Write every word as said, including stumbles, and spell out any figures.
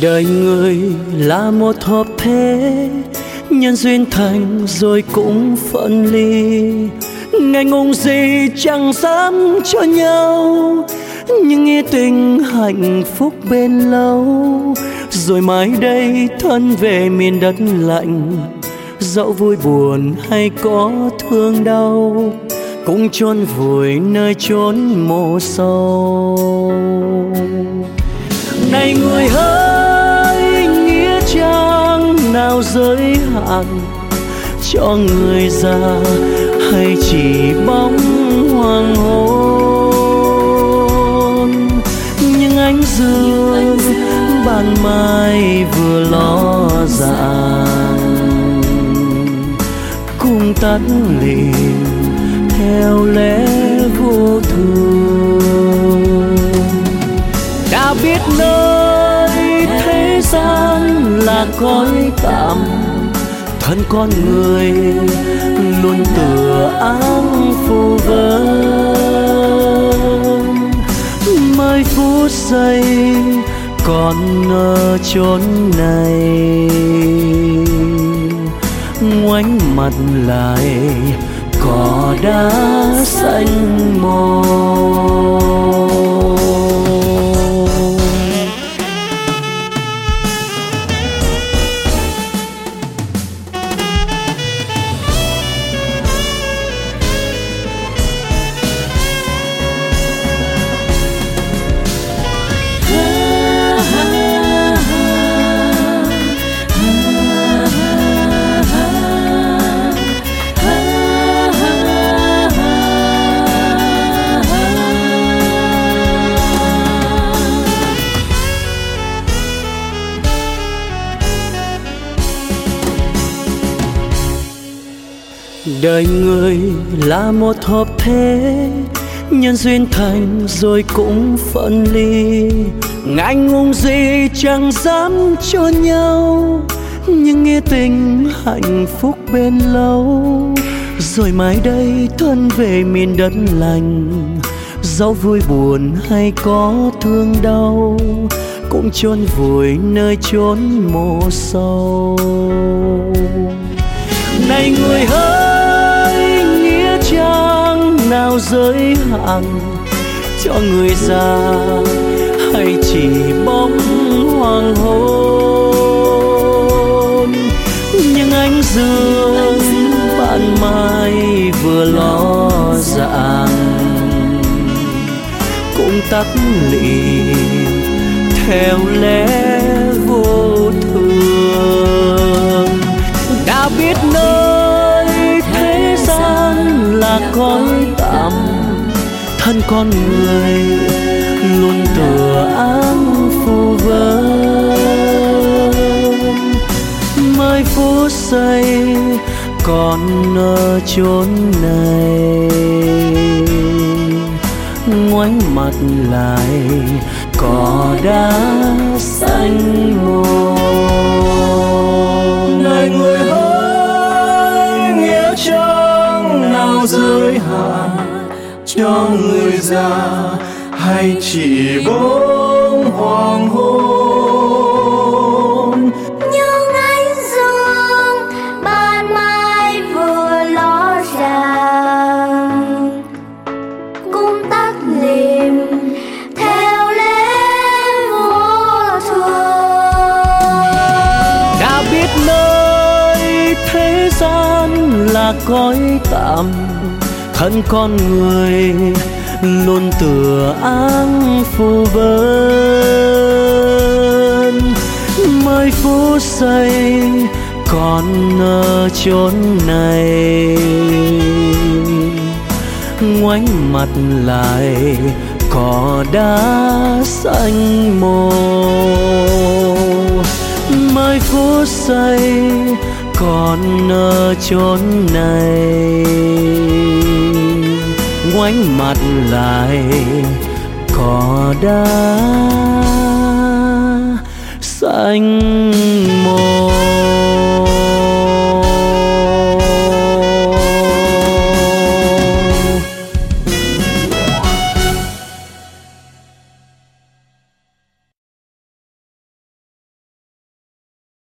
Đời người là một hợp thế, nhân duyên thành rồi cũng phân ly. Ngại ngùng gì chẳng dám cho nhau, nhưng nghĩa tình hạnh phúc bên lâu. Rồi mai đây thân về miền đất lạnh, dẫu vui buồn hay có thương đau, cũng chôn vùi nơi chốn mồ sâu. Này người hỡi, nghĩa trang nào giới hạn cho người già, hay chỉ bóng hoàng hôn. Nhưng ánh dương ban mai vừa ló dạng, cùng tắt lịm theo lẽ vô thường. Đã biết nơi thế gian là cõi tạm, thân con người luôn tựa áng phù vân. Mấy phút giây còn ở chốn này, ngoảnh mặt lại cỏ đá xanh màu. Đời người là một hợp thế, nhân duyên thành rồi cũng phân ly. Ngại ngùng gì chẳng dám cho nhau, nhưng nghĩa tình hạnh phúc bên lâu. Rồi mai đây thân về miền đất lành, dẫu vui buồn hay có thương đau, cũng chôn vùi nơi chốn mồ sâu. Này người hỡi, nghĩa trang nào giới hạn cho người già, hay chỉ bóng hoàng hôn. Nhưng ánh dương ban mai vừa ló dạng, cũng tắt lịm theo lẽ vô thường. Đã biết nơi thế gian là cõi tạm, thân con người luôn tựa áng phù vân. Mấy phút giây còn ở chốn này, ngoảnh mặt lại cỏ đá xanh màu. Này người hỡi, nghĩa trang nào giới hạn cho người già, hay chỉ bóng hoàng hôn. Nhưng ánh dương ban mai vừa ló dạng, cũng tắt lịm theo lẽ vô thường. Đã biết nơi thế gian là cõi tạm, thân con người luôn tựa áng phù vân. Mấy phút giây còn ở chốn này, ngoảnh mặt lại cỏ đá xanh màu. Mấy phút giây còn ở chốn này, ngoảnh mặt lại cỏ đá xanh